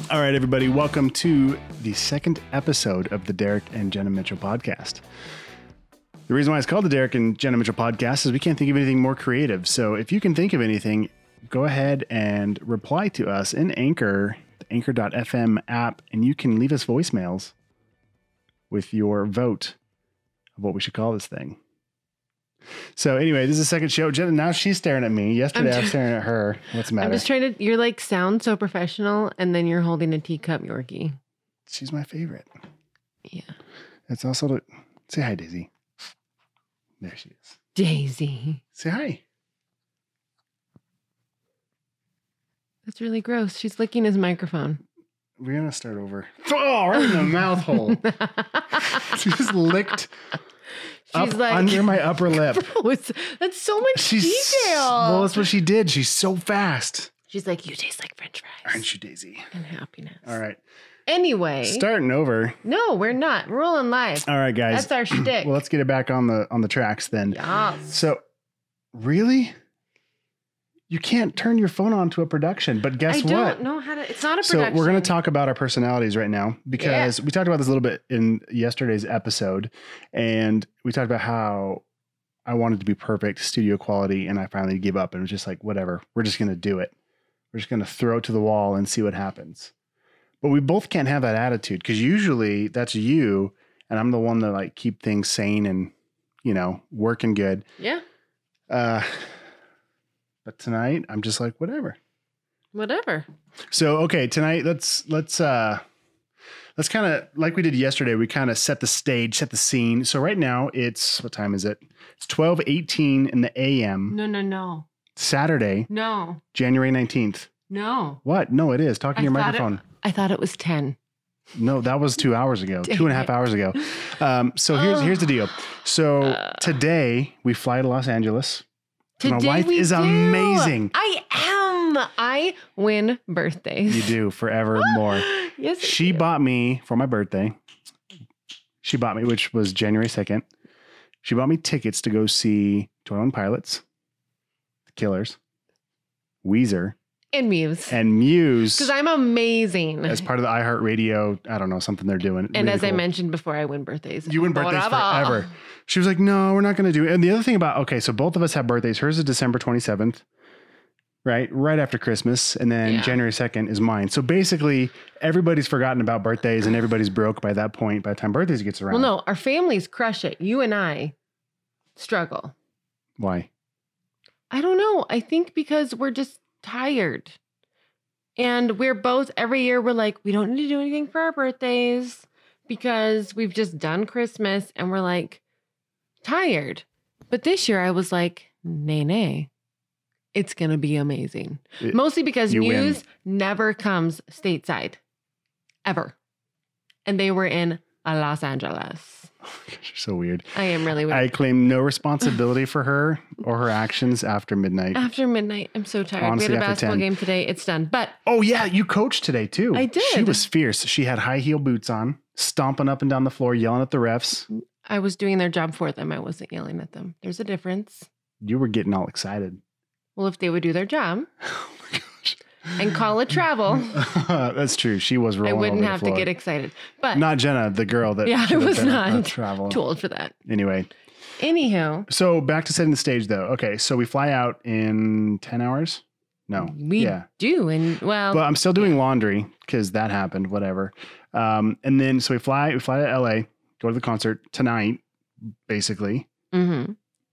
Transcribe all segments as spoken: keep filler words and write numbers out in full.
All right, everybody, welcome to the second episode of the Derek and Jenna Mitchell podcast. The reason why it's called the Derek and Jenna Mitchell podcast is we can't think of anything more creative. So if you can think of anything, go ahead and reply to us in Anchor, the anchor dot f m app, and you can leave us voicemails with your vote of what we should call this thing. So anyway, this is the second show. Jenna, now she's staring at me. Yesterday I was staring at her. What's the matter? I'm just trying to, you're like sound so professional and then you're holding a teacup Yorkie. She's my favorite. Yeah. It's also, to, say hi, Daisy. There she is. Daisy. Say hi. That's really gross. She's licking his microphone. We're going to start over. Oh, right in the mouth hole. She just licked She's up like, under my upper lip. Gross. That's so much She's, detail. Well, that's what she did. She's so fast. She's like, you taste like French fries. Aren't you, Daisy? And happiness. All right. Anyway. Starting over. No, we're not. We're rolling live. All right, guys. That's our shtick. Well, let's get it back on the on the tracks then. Yes. So, really? You can't turn your phone on to a production, but guess I what? don't know how to, it's not a production. So we're going to talk about our personalities right now because yeah. we talked about this a little bit in yesterday's episode, and we talked about how I wanted to be perfect studio quality, and I finally gave up and was just like, whatever, we're just going to do it. We're just going to throw it to the wall and see what happens. But we both can't have that attitude because usually that's you, and I'm the one that like keep things sane and, you know, working good. Yeah. Uh, But tonight, I'm just like, whatever. Whatever. So, okay, tonight, let's, let's, uh, let's kind of, like we did yesterday, we kind of set the stage, set the scene. So right now it's, what time is it? It's twelve eighteen in the a m. No, no, no. Saturday. No. January nineteenth. No. What? No, it is. Talk in your microphone. It, I thought it was ten. No, that was two hours ago, two and a half hours ago. Um, so here's, here's the deal. So uh, today we fly to Los Angeles. Today My wife we is do. amazing. I am. I win birthdays. You do forevermore. Yes. She do. bought me for my birthday. She bought me, which was January second. She bought me tickets to go see twenty-one Pilots, The Killers, Weezer, and Muse. And Muse. Because I'm amazing. As part of the iHeartRadio, I don't know, something they're doing. And really as cool. I mentioned before, I win birthdays. You win birthdays forever. forever. She was like, no, we're not going to do it. And the other thing about, okay, so both of us have birthdays. Hers is December twenty-seventh, right? Right after Christmas. And then yeah. January second is mine. So basically, everybody's forgotten about birthdays and everybody's broke by that point, by the time birthdays gets around. Well, no, our families crush it. You and I struggle. Why? I don't know. I think because we're just tired. And we're both, every year, we're like, we don't need to do anything for our birthdays because we've just done Christmas and we're like tired. But this year I was like, nay, nay, it's going to be amazing. It, Mostly because Muse win. never comes stateside, ever. And they were in Los Angeles. You're so weird. I am really weird. I claim no responsibility for her or her actions after midnight. After midnight. I'm so tired. Honestly, we had a basketball ten. Game today. It's done. But oh, yeah. You coached today, too. I did. She was fierce. She had high heel boots on, stomping up and down the floor, yelling at the refs. I was doing their job for them. I wasn't yelling at them. There's a difference. You were getting all excited. Well, if they would do their job. Oh, my gosh. And call it travel. That's true. She was rolling I wouldn't over have the floor. to get excited. But not Jenna, the girl that yeah, I was not travel. too old for that. Anyway. Anywho. So back to setting the stage though. Okay. So we fly out in ten hours. No. We yeah. do. And well. But I'm still doing laundry because that happened, whatever. Um, and then, so we fly, we fly to L A, go to the concert tonight, basically. Mm-hmm.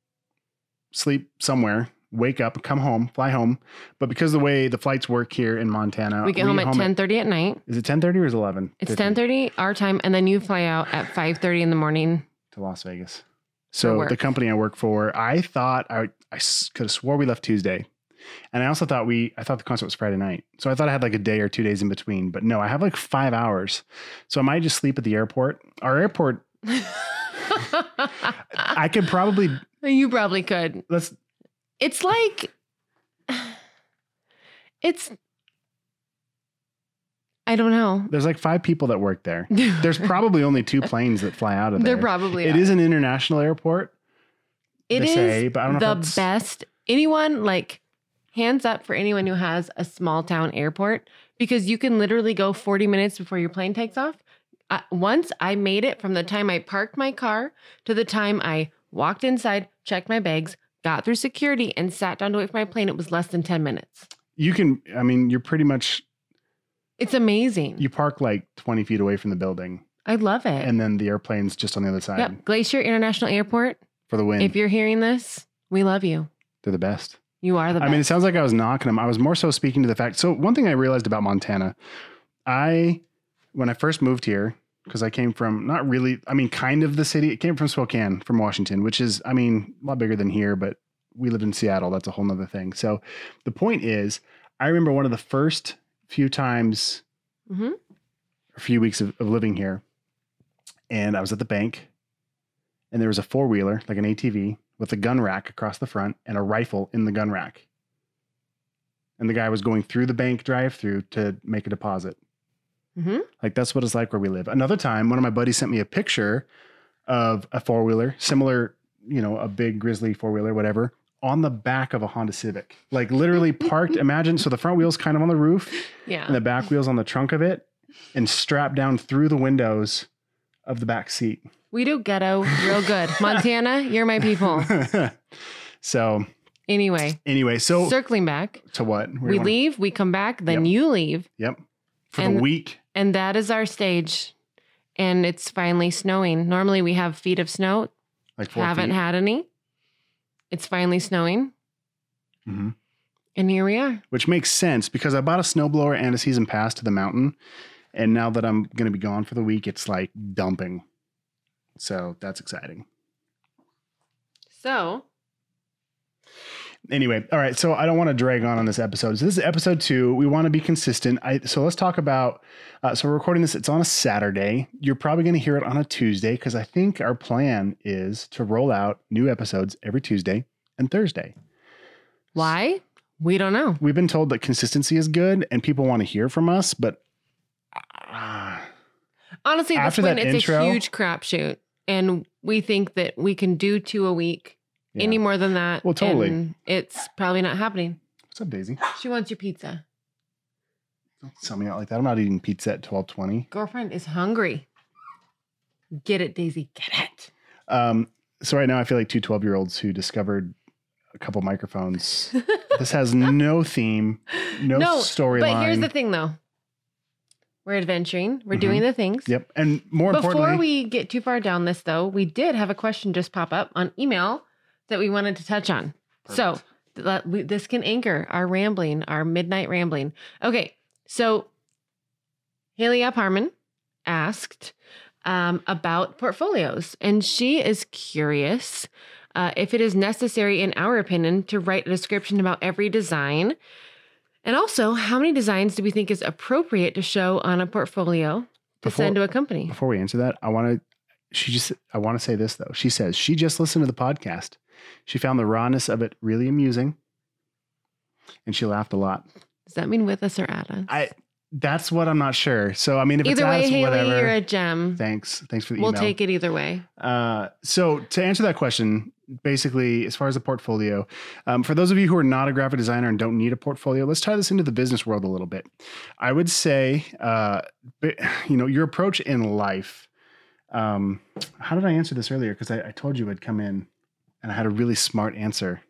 Sleep somewhere. Wake up, come home, fly home. But because of the way the flights work here in Montana. We get we home get at ten thirty at, at night. Is it ten thirty or is it eleven? It's ten thirty our time. And then you fly out at five thirty in the morning. To Las Vegas. So the company I work for, I thought, I, I could have swore we left Tuesday. And I also thought we, I thought the concert was Friday night. So I thought I had like a day or two days in between. But no, I have like five hours. So I might just sleep at the airport. Our airport, I could probably. You probably could. Let's. It's like, it's, I don't know. There's like five people that work there. There's probably only two planes that fly out of there. There probably It are. is an international airport. It is say, but I don't know the if best. Anyone, like, hands up for anyone who has a small town airport, because you can literally go forty minutes before your plane takes off. Uh, once I made it from the time I parked my car to the time I walked inside, checked my bags, got through security, and sat down to wait for my plane. It was less than ten minutes. You can, I mean, you're pretty much, It's amazing. you park like twenty feet away from the building. I love it. And then the airplane's just on the other side. Yep. Glacier International Airport. For the win. If you're hearing this, we love you. They're the best. You are the best. I mean, it sounds like I was knocking them. I was more so speaking to the fact. So one thing I realized about Montana, I, when I first moved here, because I came from not really, I mean, kind of the city. It came from Spokane, from Washington, which is, I mean, a lot bigger than here, but we lived in Seattle. That's a whole nother thing. So the point is, I remember one of the first few times, mm-hmm. a few weeks of, of living here, and I was at the bank, and there was a four-wheeler, like an A T V, with a gun rack across the front and a rifle in the gun rack. And the guy was going through the bank drive-through to make a deposit. Mm-hmm. Like, that's what it's like where we live. Another time, one of my buddies sent me a picture of a four-wheeler, similar, you know, a big Grizzly four-wheeler, whatever, on the back of a Honda Civic. Like, literally parked, imagine, so the front wheel's kind of on the roof, yeah, and the back wheel's on the trunk of it, and strapped down through the windows of the back seat. We do ghetto real good. Montana, you're my people. So anyway, anyway, so circling back to what? Where we do you wanna- leave, we come back, then Yep. you leave. Yep. For And- the week. And that is our stage. And it's finally snowing. Normally we have feet of snow. Like four Haven't feet. had any. It's finally snowing. Mhm. And here we are. Which makes sense because I bought a snowblower and a season pass to the mountain. And now that I'm going to be gone for the week, it's like dumping. So that's exciting. So Anyway, all right. So I don't want to drag on on this episode. So this is episode two. We want to be consistent. I, so let's talk about. Uh, so we're recording this. It's on a Saturday. You're probably going to hear it on a Tuesday because I think our plan is to roll out new episodes every Tuesday and Thursday. why? We don't know. We've been told that consistency is good and people want to hear from us, but uh, Honestly, at this After point, that it's intro- a huge crapshoot. And we think that we can do two a week. yeah. Any more than that. Well, totally. And it's probably not happening. What's up, Daisy? She wants your pizza. Don't sell me out like that. I'm not eating pizza at twelve twenty. Girlfriend is hungry. Get it, Daisy. Get it. Um, so right now I feel like two twelve year olds who discovered a couple microphones. This has no theme, no, No, storyline. But here's the thing, though. We're adventuring. We're Mhm. doing the things. Yep. And more Before importantly, we get too far down this, though, we did have a question just pop up on email that we wanted to touch on. So that we, this can anchor our rambling, our midnight rambling. Okay. So Haley Up Harmon asked um, about portfolios, and she is curious uh, if it is necessary, in our opinion, to write a description about every design. And also, how many designs do we think is appropriate to show on a portfolio to Before- send to a company? before we answer that, I want to, she just, I want to say this though. She says she just listened to the podcast. She found the rawness of it really amusing and she laughed a lot. Does that mean with us or at us? I, that's what I'm not sure. So, I mean, if Either way, it's us, Haley, whatever. you're a gem. Thanks. Thanks for the We'll email. take it either way. Uh, so to answer that question, basically, as far as the portfolio, um, for those of you who are not a graphic designer and don't need a portfolio, let's tie this into the business world a little bit. I would say, uh, you know, your approach in life. Um, how did I answer this earlier? Because I, I told you I'd come in and I had a really smart answer.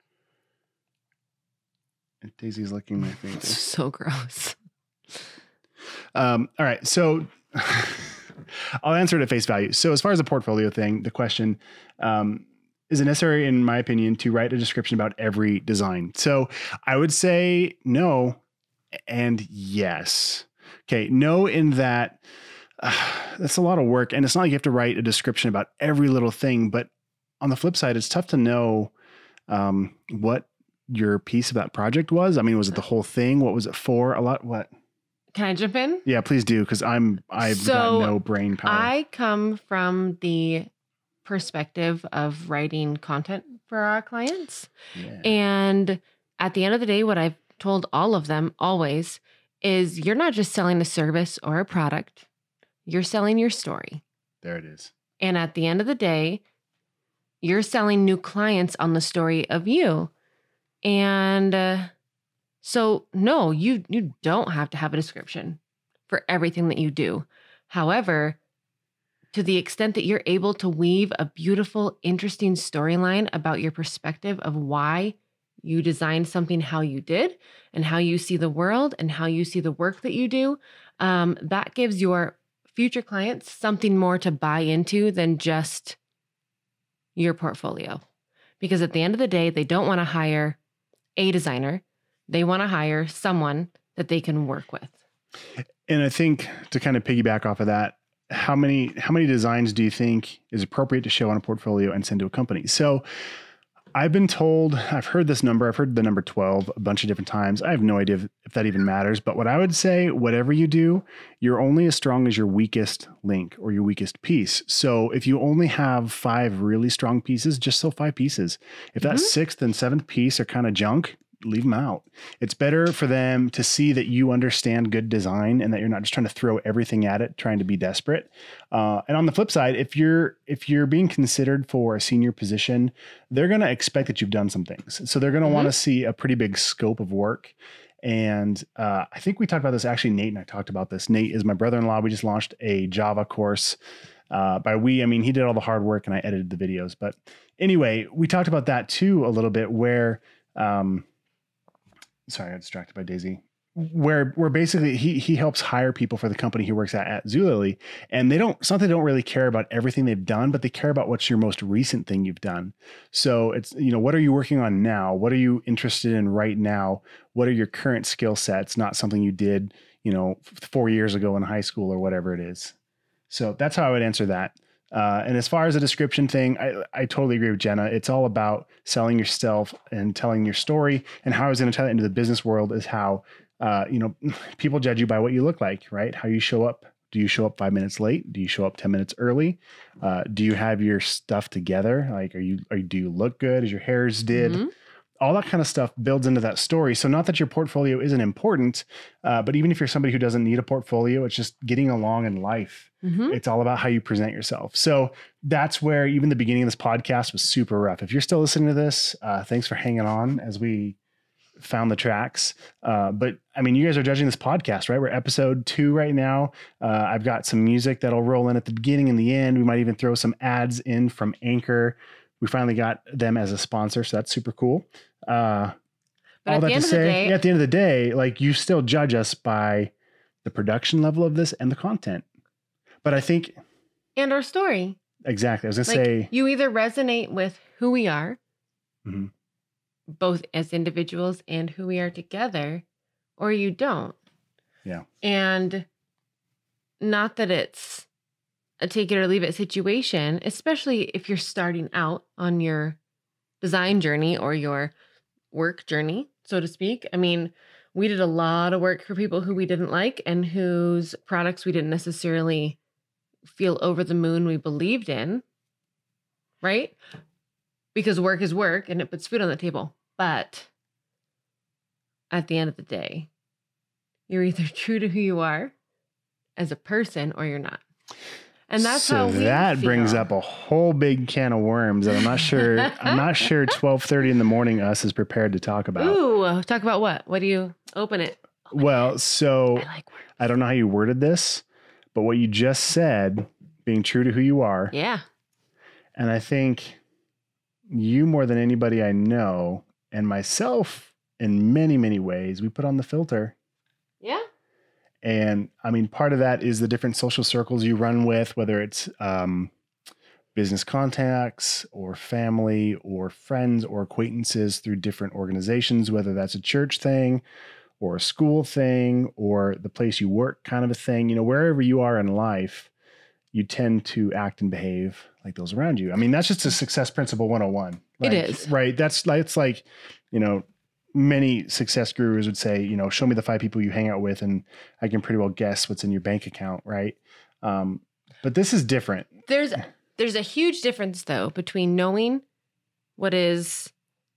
And Daisy's licking my finger. So gross. Um, all right. So I'll answer it at face value. So as far as the portfolio thing, the question, um, is it necessary, in my opinion, to write a description about every design? So I would say no and yes. Okay. No, in that uh, that's a lot of work. And it's not like you have to write a description about every little thing, but on the flip side, it's tough to know um, what your piece of that project was. I mean, was it the whole thing? What was it for? A lot, what? Can I jump in? Yeah, please do, because I'm I've So, got no brain power. I come from the perspective of writing content for our clients. yeah. And at the end of the day, what I've told all of them always is you're not just selling a service or a product, you're selling your story. There it is. And at the end of the day, you're selling new clients on the story of you. And uh, So no, you you don't have to have a description for everything that you do. However, to the extent that you're able to weave a beautiful, interesting storyline about your perspective of why you designed something how you did and how you see the world and how you see the work that you do, um, that gives your future clients something more to buy into than just your portfolio. Because at the end of the day, they don't want to hire a designer. They want to hire someone that they can work with. And I think to kind of piggyback off of that, how many how many designs do you think is appropriate to show on a portfolio and send to a company? So I've been told, I've heard this number, I've heard the number twelve a bunch of different times. I have no idea if, if that even matters, but what I would say, whatever you do, you're only as strong as your weakest link or your weakest piece. So if you only have five really strong pieces, just sell five pieces. If that mm-hmm. sixth and seventh piece are kind of junk, leave them out. It's better for them to see that you understand good design and that you're not just trying to throw everything at it, trying to be desperate. Uh, and on the flip side, if you're if you're being considered for a senior position, they're going to expect that you've done some things. So they're going to mm-hmm. want to see a pretty big scope of work. And uh, I think we talked about this. Actually, Nate and I talked about this. Nate is my brother-in-law. We just launched a Java course. Uh, by we, I mean, he did all the hard work and I edited the videos. But anyway, we talked about that too a little bit where, um, sorry, I got distracted by Daisy, where, where basically he, he helps hire people for the company he works at, at Zulily. And they don't, it's not that they don't really care about everything they've done, but they care about what's your most recent thing you've done. So it's, you know, what are you working on now? What are you interested in right now? What are your current skill sets? Not something you did, you know, four years ago in high school or whatever it is. So that's how I would answer that. Uh, and as far as a description thing, I, I totally agree with Jenna. It's all about selling yourself and telling your story. And how I was going to tie that into the business world is how, uh, you know, people judge you by what you look like, right? How you show up. Do you show up five minutes late? Do you show up ten minutes early? Uh, do you have your stuff together? Like, are you, are you, do you look good? Is your hair's did? Mm-hmm. All that kind of stuff builds into that story. So not that your portfolio isn't important, uh, but even if you're somebody who doesn't need a portfolio, it's just getting along in life. Mm-hmm. It's all about how you present yourself. So that's where even the beginning of this podcast was super rough. If you're still listening to this, uh, thanks for hanging on as we found the tracks. Uh, but I mean, you guys are judging this podcast, right? We're episode two right now. Uh, I've got some music that'll roll in at the beginning and the end. We might even throw some ads in from Anchor. We finally got them as a sponsor, so that's super cool. Uh, but all that to say, day, yeah, at the end of the day, like you still judge us by the production level of this and the content. But I think, and our story. Exactly. I was gonna like, say, you either resonate with who we are, mm-hmm. both as individuals and who we are together, or you don't. Yeah. And not that it's a take it or leave it situation, especially if you're starting out on your design journey or your work journey, so to speak. I mean, we did a lot of work for people who we didn't like and whose products we didn't necessarily feel over the moon we believed in, right? Because work is work and it puts food on the table. But at the end of the day, you're either true to who you are as a person or you're not. And that's so how we that feel. Brings up a whole big can of worms that I'm not sure. I'm not sure. twelve thirty in the morning, us is prepared to talk about. Ooh, talk about what? What do you open it? Open well, it. so I, like I don't know how you worded this, but what you just said, being true to who you are. Yeah. And I think you more than anybody I know, and myself in many many ways, we put on the filter. Yeah. And I mean, part of that is the different social circles you run with, whether it's um, business contacts or family or friends or acquaintances through different organizations, whether that's a church thing or a school thing or the place you work kind of a thing. You know, wherever you are in life, you tend to act and behave like those around you. I mean, that's just a success principle one oh one. Like, it is. Right. That's like, it's like, you know, many success gurus would say, you know, show me the five people you hang out with and I can pretty well guess what's in your bank account. Right. Um, but this is different. There's, there's a huge difference though, between knowing what is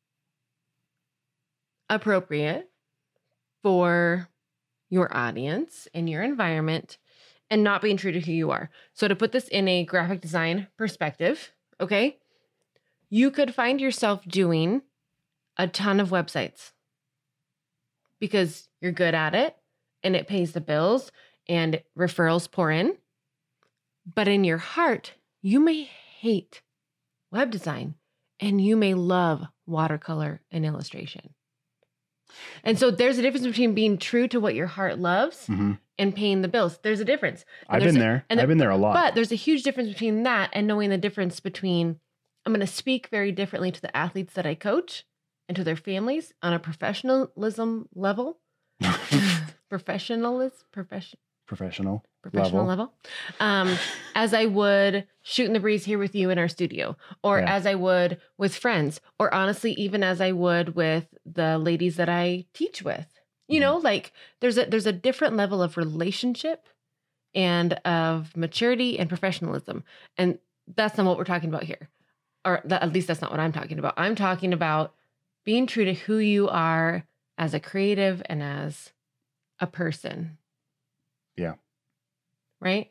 appropriate for your audience and your environment and not being true to who you are. So to put this in a graphic design perspective, okay, you could find yourself doing a ton of websites because you're good at it and it pays the bills and referrals pour in. But in your heart, you may hate web design and you may love watercolor and illustration. And so there's a difference between being true to what your heart loves Mm-hmm. and paying the bills. There's a difference. And I've there's been a- there. and I've the- been there a lot. But there's a huge difference between that and knowing the difference between, I'm going to speak very differently to the athletes that I coach and to their families on a professionalism level. Professionalism, profession, Professional. professional Level. level, um, as I would shooting the breeze here with you in our studio, or Yeah. as I would with friends, or honestly, even as I would with the ladies that I teach with. You Mhm. know, like there's a there's a different level of relationship and of maturity and professionalism, and that's not what we're talking about here, or that, at least that's not what I'm talking about. I'm talking about being true to who you are as a creative and as a person. Yeah. Right?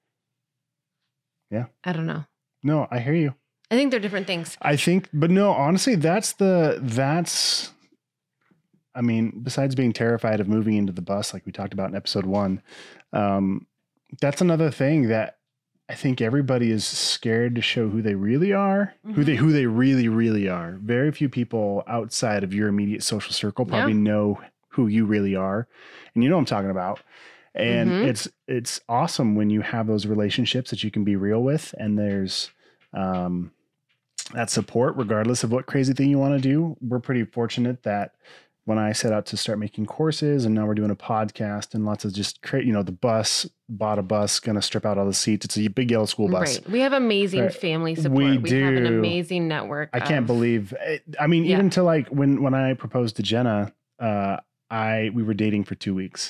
Yeah. I don't know. No, I hear you. I think they're different things. I think, but no, honestly, that's the, that's, I mean, besides being terrified of moving into the bus, like we talked about in episode one, um, that's another thing that I think everybody is scared to show who they really are, who they, who they really, really are. Very few people outside of your immediate social circle probably Yeah. know who you really are. And you know what I'm talking about. And Mhm. it's, it's awesome when you have those relationships that you can be real with. And there's, um, that support, regardless of what crazy thing you want to do. We're pretty fortunate that when I set out to start making courses, and now we're doing a podcast and lots of just create, you know, the bus, bought a bus, going to strip out all the seats. It's a big yellow school bus. Right. We have amazing Right. family support. We We, have an do. amazing network. I can't of- believe, it. I mean, Yeah. even to like when, when I proposed to Jenna, uh, I, we were dating for two weeks.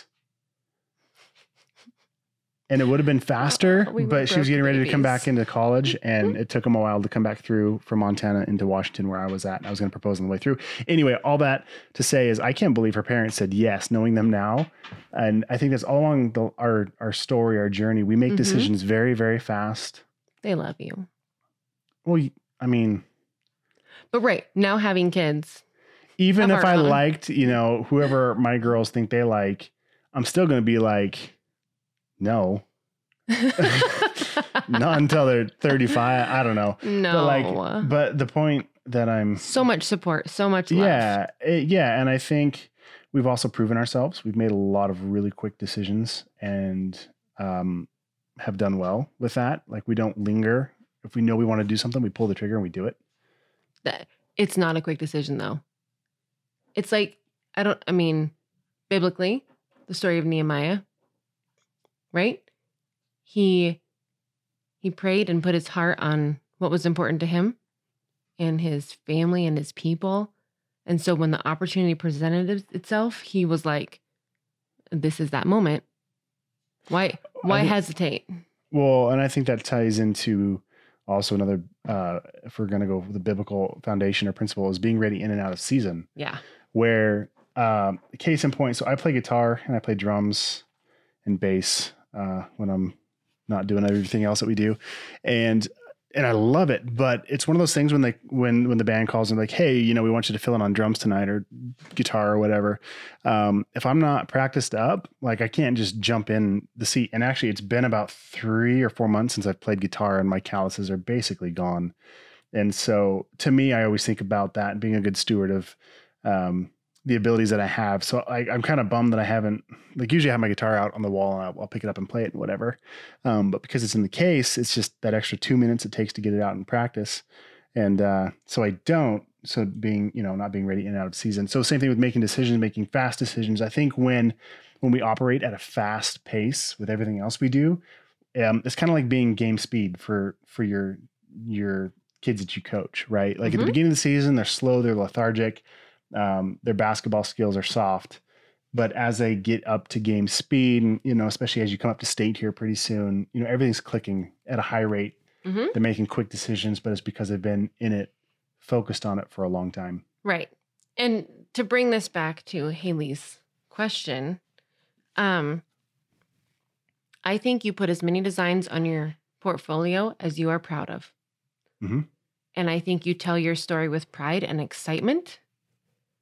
And it would have been faster, Oh, we but she was broke getting ready to come babies. back into college, and it took them a while to come back through from Montana into Washington, where I was at. And I was going to propose on the way through. Anyway, all that to say is, I can't believe her parents said yes, knowing them now. And I think that's all along the, our our story, our journey. We make Mhm. decisions very, very fast. They love you. Well, I mean, But right. Now having kids. even Of if our I own. liked, you know, whoever my girls think they like, I'm still going to be like, no. Not until they're thirty-five. I don't know. No. But like, but the point that I'm, so much support. So much love. yeah, it- yeah. And I think we've also proven ourselves. We've made a lot of really quick decisions and um, have done well with that. Like, we don't linger. If we know we want to do something, we pull the trigger and we do it. That it's not a quick decision though. It's like, I don't, I mean, biblically, the story of Nehemiah, right? He, he prayed and put his heart on what was important to him and his family and his people. And so when the opportunity presented it- itself, he was like, this is that moment. Why, why think- hesitate? Well, and I think that ties into also another, uh, if we're going to go with the biblical foundation or principle, is being ready in and out of season. Yeah. Where, um, case in point, so I play guitar and I play drums and bass uh, when I'm not doing everything else that we do, and and I love it. But it's one of those things when they when when the band calls and like, hey, you know, we want you to fill in on drums tonight or guitar or whatever. Um, if I'm not practiced up, like I can't just jump in the seat. And actually, it's been about three or four months since I've played guitar, and my calluses are basically gone. And so, to me, I always think about that and being a good steward of um, the abilities that I have. So I, I'm kind of bummed that I haven't, like, usually I have my guitar out on the wall and I'll, I'll pick it up and play it and whatever. Um, but because it's in the case, it's just that extra two minutes it takes to get it out in practice. And uh, so I don't. So being, you know, not being ready in and out of season. So same thing with making decisions, making fast decisions. I think when when we operate at a fast pace with everything else we do, um, it's kind of like being game speed for for your your kids that you coach, right? Like at the Mhm. beginning of the season, they're slow, they're lethargic, um, their basketball skills are soft. But as they get up to game speed, and, you know, especially as you come up to state here pretty soon, you know, everything's clicking at a high rate. Mhm. They're making quick decisions, but it's because they've been in it, focused on it for a long time. Right. And to bring this back to Haley's question, um, I think you put as many designs on your portfolio as you are proud of. Mhm. And I think you tell your story with pride and excitement.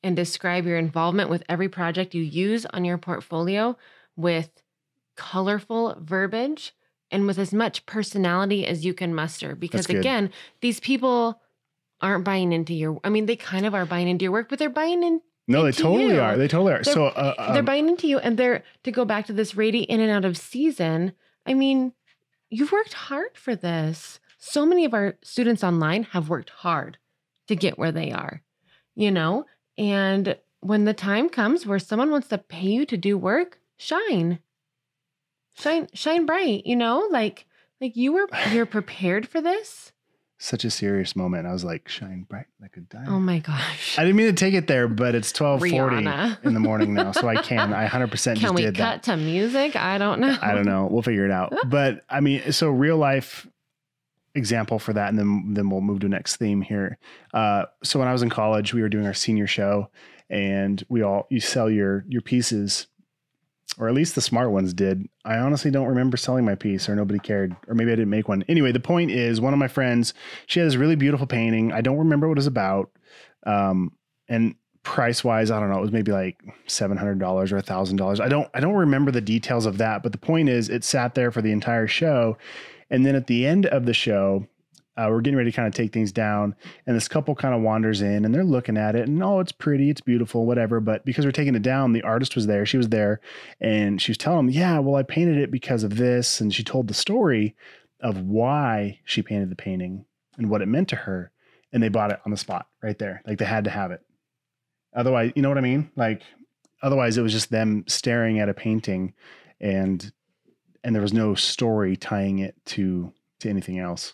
and describe your involvement with every project you use on your portfolio with colorful verbiage and with as much personality as you can muster. Because again, these people aren't buying into your, I mean, they kind of are buying into your work, but they're buying in. No, they totally you. are. They totally are. They're, so uh, um, they're buying into you, and they're, to go back to this Rady in and out of season. I mean, you've worked hard for this. So many of our students online have worked hard to get where they are, you know, and when the time comes where someone wants to pay you to do work, shine, shine, shine bright, you know, like, like you were, you're prepared for this. Such a serious moment. I was like, shine bright like a diamond. Oh my gosh. I didn't mean to take it there, but it's twelve forty Rihanna. in the morning now. So I can, I one hundred percent Can just we did cut that. to music? I don't know. I don't know. We'll figure it out. But I mean, so real life example for that. And then, then we'll move to the next theme here. Uh, so when I was in college, we were doing our senior show and we all, you sell your, your pieces, or at least the smart ones did. I honestly don't remember selling my piece, or nobody cared, or maybe I didn't make one. Anyway, the point is, one of my friends, she had this really beautiful painting. I don't remember what it was about. Um, and price wise, I don't know, it was maybe like seven hundred dollars or a thousand dollars. I don't, I don't remember the details of that, but the point is it sat there for the entire show. And then at the end of the show, Uh, we're getting ready to kind of take things down, and this couple kind of wanders in and they're looking at it and, oh, it's pretty, it's beautiful, whatever. But because we're taking it down, the artist was there, she was there, and she was telling them, yeah, well, I painted it because of this. And she told the story of why she painted the painting and what it meant to her. And they bought it on the spot right there. Like they had to have it. Otherwise, you know what I mean? Like, otherwise it was just them staring at a painting and, and there was no story tying it to, to anything else.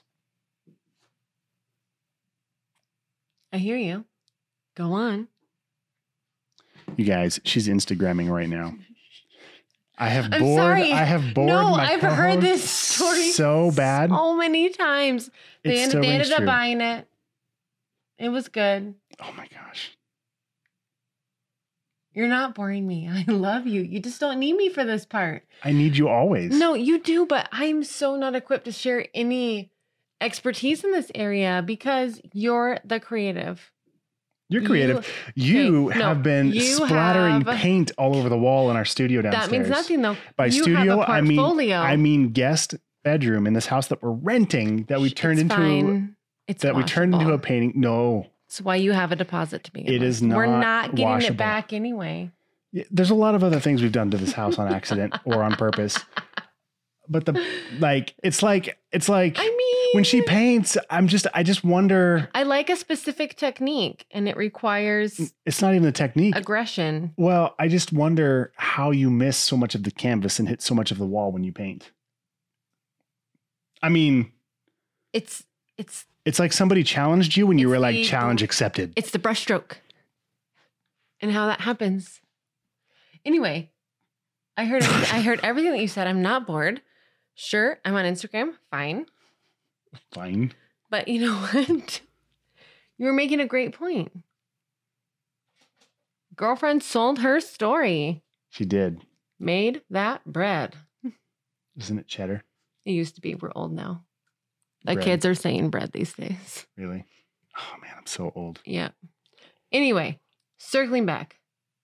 I hear you. Go on. You guys, she's Instagramming right now. I have I'm bored. sorry. I have bored. No, my I've heard co-host this story so bad. so many times. They, It ended, still they rings ended up true. buying it. It was good. Oh my gosh. You're not boring me. I love you. You just don't need me for this part. I need you always. No, you do, but I'm so not equipped to share any expertise in this area because you're the creative. You're creative. You, okay, no, have been you splattering have- paint all over the wall in our studio downstairs. That means nothing though. By you studio, have a I mean portfolio. I mean guest bedroom in this house that we're renting that we turned It's into fine. It's that we turned into a washable. painting. No. That's why you have a deposit to begin It with. is We're not not getting washable. it back anyway. Yeah, there's a lot of other things we've done to this house on accident or on purpose. But the like it's like it's like I mean, when she paints, I'm just I just wonder, I like a specific technique and it requires it's not even the technique. aggression. Well, I just wonder how you miss so much of the canvas and hit so much of the wall when you paint. I mean, It's it's it's like somebody challenged you when you It's were like, the- challenge accepted. it's the brushstroke and how that happens. Anyway, I heard I heard everything that you said. I'm not bored. Sure, I'm on Instagram. Fine. Fine. But you know what? You were making a great point. Girlfriend sold her story. She did. Made that bread. Isn't it cheddar? It used to be. We're old now. The Bread. kids are saying bread these days. Really? Oh man, I'm so old. Yeah. Anyway, circling back.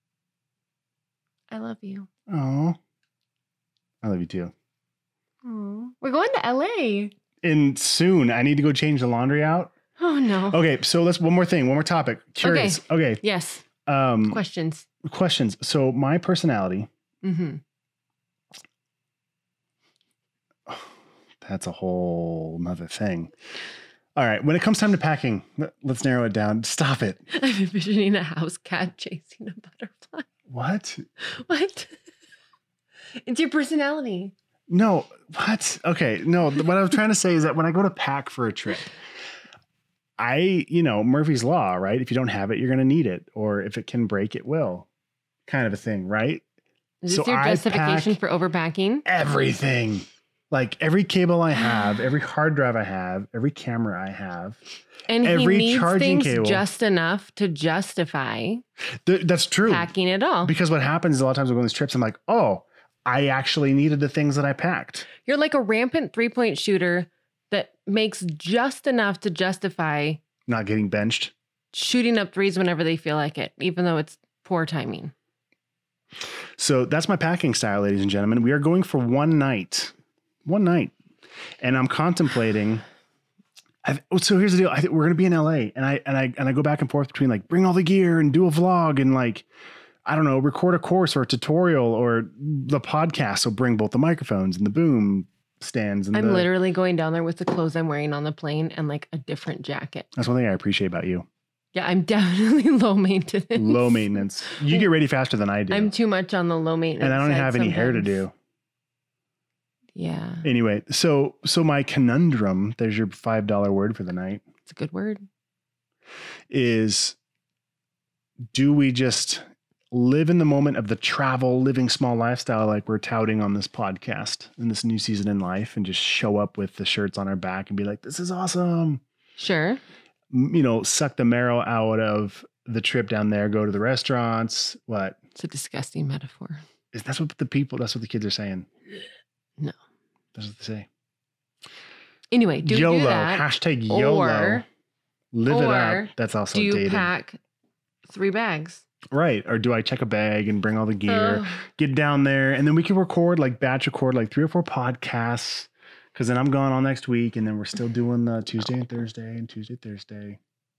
I love you. Oh. I love you too. Aw. We're going to L A. And soon I need to go change the laundry out. Oh no. Okay, so let's one more thing, one more topic. Curious. Okay. Yes. Um Questions. questions. So my personality, Mm-hmm. that's a whole nother thing. All right. When it comes time to packing, let- let's narrow it down. Stop it. I'm envisioning a house cat chasing a butterfly. What? What? It's your personality. No. What? Okay. No. What I was trying to say is that when I go to pack for a trip, I, you know, Murphy's Law, right? If you don't have it, you're going to need it. Or if it can break, it will. Kind of a thing, right? Is So this your I justification pack- for overpacking? Everything. Like every cable I have, every hard drive I have, every camera I have. And Every he needs charging things cable. just enough to justify Th- that's true. packing it all. Because what happens is a lot of times I go on these trips, I'm like, oh, I actually needed the things that I packed. You're like a rampant three-point shooter that makes just enough to justify Not getting benched. shooting up threes whenever they feel like it, even though it's poor timing. So that's my packing style, ladies and gentlemen. We are going for one night, one night. And I'm contemplating. I've, so here's the deal. I think we're going to be in L A and I, and I, and I go back and forth between like bring all the gear and do a vlog and like, I don't know, record a course or a tutorial or the podcast. So bring both the microphones and the boom stands. And I'm the, literally going down there with the clothes I'm wearing on the plane and like a different jacket. That's one thing I appreciate about you. Yeah, I'm definitely low maintenance. Low maintenance. You get ready faster than I do. I'm too much on the low maintenance. And I don't side have any sometimes. hair to do. Yeah. Anyway, so so my conundrum, there's your five dollar word for the night. It's a good word. Is do we just live in the moment of the travel, living small lifestyle like we're touting on this podcast in this new season in life and just show up with the shirts on our back and be like, this is awesome. Sure. You know, suck the marrow out of the trip down there, go to the restaurants. What? It's a disgusting metaphor. Is that's what the people, that's what the kids are saying. No. That's what they say. Anyway, do YOLO, you do that? hashtag YOLO. Or, Live it or up. That's also do you dated. pack three bags? Right. Or do I check a bag and bring all the gear, Oh. get down there, and then we can record, like batch record like three or four podcasts. Because then I'm gone all next week, and then we're still doing the Tuesday and Thursday and Tuesday, Thursday.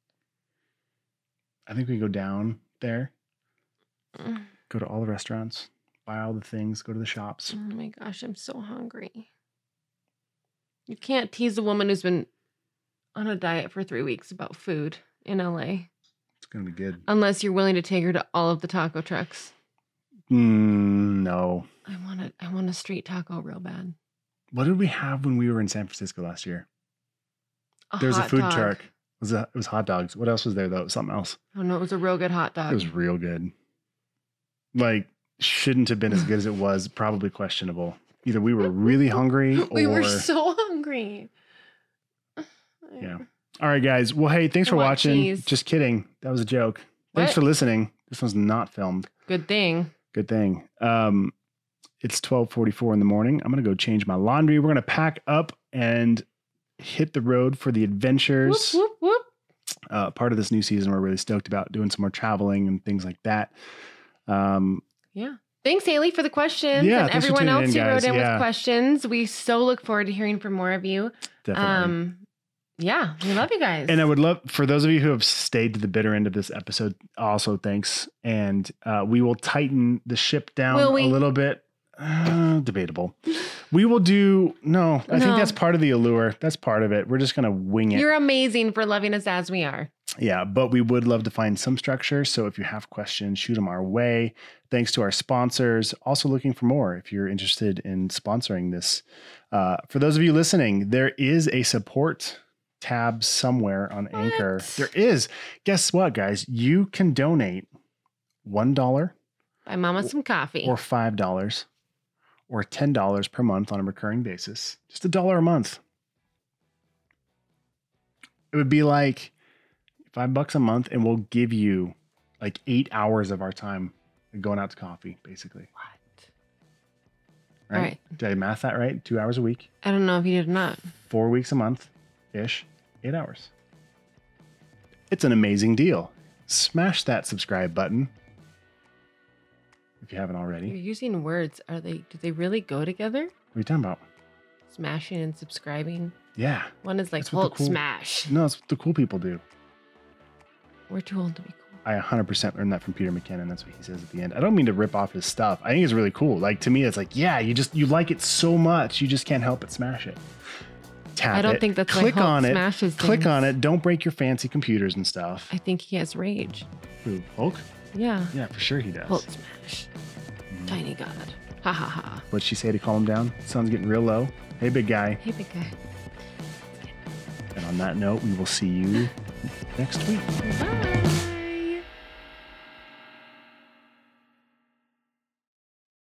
I think we go down there, go to all the restaurants, buy all the things, go to the shops. Oh my gosh, I'm so hungry. You can't tease a woman who's been on a diet for three weeks about food in L A. It's going to be good. Unless you're willing to take her to all of the taco trucks. Mm, no. I want a, I want a street taco real bad. What did we have when we were in San Francisco last year? A There was a hot food dog. truck. It was, a, it was hot dogs. What else was there, though? Something else. Oh no, it was a real good hot dog. It was real good. Like, shouldn't have been as good as it was. Probably questionable. Either we were really hungry or... We were so hungry. Yeah. All right, guys. Well, hey, thanks I for want watching. cheese. Just kidding. That was a joke. Thanks What? for listening. This one's not filmed. Good thing. Good thing. Um, it's twelve forty-four in the morning. I'm going to go change my laundry. We're going to pack up and hit the road for the adventures. Whoop, whoop, whoop. Uh, part of this new season, we're really stoked about doing some more traveling and things like that. Um, Yeah. Thanks, Haley, for the questions. Yeah, and thanks for everyone tuning else in, who wrote guys. in Yeah. with questions. We so look forward to hearing from more of you. definitely. Um, yeah, we love you guys. And I would love for those of you who have stayed to the bitter end of this episode, also thanks. And uh, we will tighten the ship down Will we? a little bit. Uh, debatable. We will do, no, I No. think that's part of the allure. That's part of it. We're just going to wing it. You're amazing for loving us as we are. Yeah, but we would love to find some structure. So if you have questions, shoot them our way. Thanks to our sponsors. Also looking for more if you're interested in sponsoring this. Uh, for those of you listening, there is a support tab somewhere on Anchor. What? There is. Guess what, guys? You can donate one dollar Buy Mama some coffee. or five dollars or ten dollars per month on a recurring basis. Just a dollar a month. It would be like five bucks a month, and we'll give you like eight hours of our time going out to coffee, basically. What? Right? All right. Did I math that right? Two hours a week, I don't know if you did or not. four weeks a month ish, eight hours. It's an amazing deal. Smash that subscribe button if you haven't You're already. using words. Are they? Do they really go together? What are you talking about? Smashing and subscribing. Yeah. One is like That's what the Hulk cool- smash. No, it's what the cool people do. We're too old to be cool. I one hundred percent learned that from Peter McKinnon. That's what he says at the end. I don't mean to rip off his stuff. I think it's really cool. Like, to me, it's like, yeah, you just, you like it so much, you just can't help but smash it. Tap I don't it, think that's why click Hulk on it, smashes click things. on it. Don't break your fancy computers and stuff. I think he has rage. Who, Hulk? Yeah. Yeah, for sure he does. Hulk smash. Tiny God. Ha ha ha. What'd she say to calm him down? Sun's getting real low. Hey, big guy. Hey, big guy. And on that note, we will see you next week. Bye.